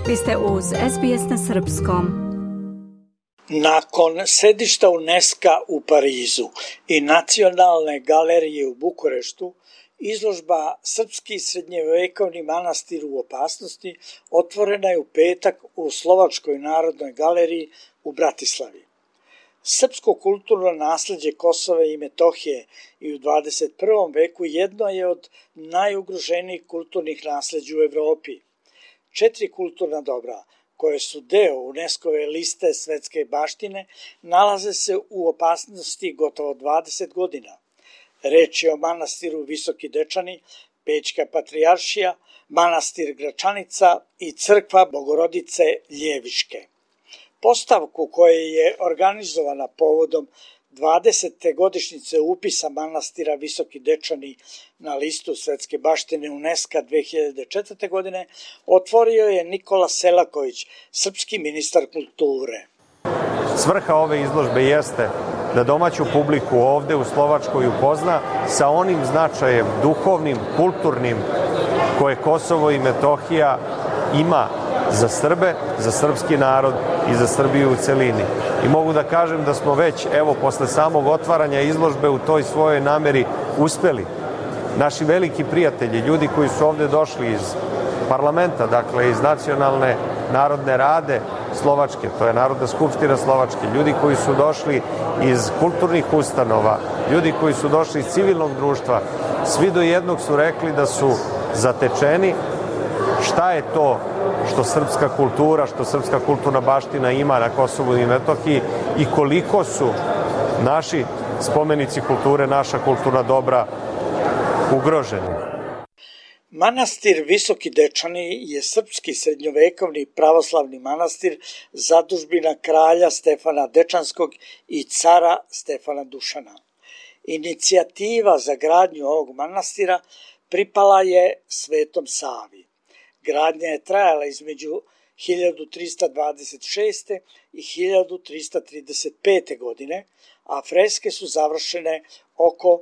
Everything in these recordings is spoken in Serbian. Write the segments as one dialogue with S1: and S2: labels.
S1: Vi ste uz SBS na srpskom.
S2: Nakon sedišta UNESCO u Parizu i Nacionalne galerije u Bukureštu, izložba Srpski srednjevekovni manastir u opasnosti otvorena je u petak u Slovačkoj narodnoj galeriji u Bratislavi. Srpsko kulturno nasleđe Kosova i Metohije i u 21. veku jedno je od najugroženijih kulturnih nasleđa u Evropi. 4 kulturna dobra, koje su deo UNESCO-ve liste svetske baštine, nalaze se u opasnosti gotovo 20 godina. Reč je o manastiru Visoki Dečani, Pećka patrijaršija, manastir Gračanica i crkva Bogorodice Ljeviške. Postavku koja je organizovana povodom 20. godišnjice upisa manastira Visoki Dečani na listu svetske baštine UNESCO 2004. godine otvorio je Nikola Selaković, srpski ministar kulture.
S3: Svrha ove izložbe jeste da domaću publiku ovde u Slovačkoj upozna sa onim značajem duhovnim, kulturnim koje Kosovo i Metohija ima za Srbe, za srpski narod i za Srbiju u celini. I mogu da kažem da smo već, evo, posle samog otvaranja izložbe u toj svojoj nameri uspeli. Naši veliki prijatelji, ljudi koji su ovde došli iz parlamenta, dakle iz Nacionalne narodne rade Slovačke, to je Narodna skupština Slovačke, ljudi koji su došli iz kulturnih ustanova, ljudi koji su došli iz civilnog društva, svi do jednog su rekli da su zatečeni šta je to što srpska kultura, što srpska kulturna baština ima na Kosovu i Metohiji i koliko su naši spomenici kulture, naša kulturna dobra ugroženi.
S2: Manastir Visoki Dečani je srpski srednjovekovni pravoslavni manastir zadužbina kralja Stefana Dečanskog i cara Stefana Dušana. Inicijativa za gradnju ovog manastira pripala je Svetom Savi. Gradnja je trajala između 1326. i 1335. godine, a freske su završene oko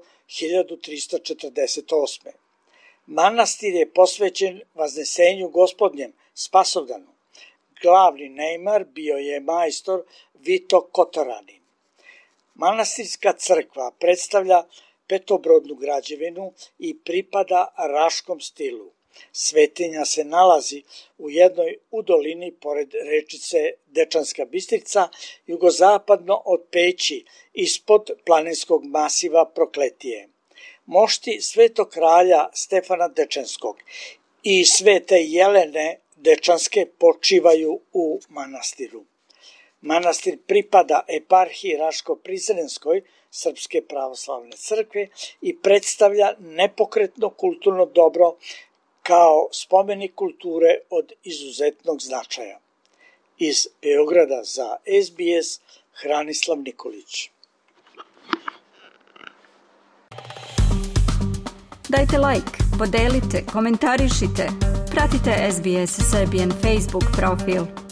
S2: 1348. Manastir je posvećen Vaznesenju Gospodnjem, Spasovdanu. Glavni neimar bio je majstor Vito Kotoranin. Manastirska crkva predstavlja petobrodnu građevinu i pripada raškom stilu. Svetinja se nalazi u jednoj udolini pored rečice Dečanska Bistrica, jugozapadno od Peći, ispod planinskog masiva Prokletije. Mošti svetog kralja Stefana Dečanskog i svete Jelene Dečanske počivaju u manastiru. Manastir pripada eparhiji Raško-Prizrenskoj Srpske pravoslavne crkve i predstavlja nepokretno kulturno dobro kao spomenik kulture od izuzetnog značaja. Iz Beograda za SBS Hranislav Nikolić.
S1: Dajte like, podelite, komentarišite, pratite SBS Serbian Facebook profil.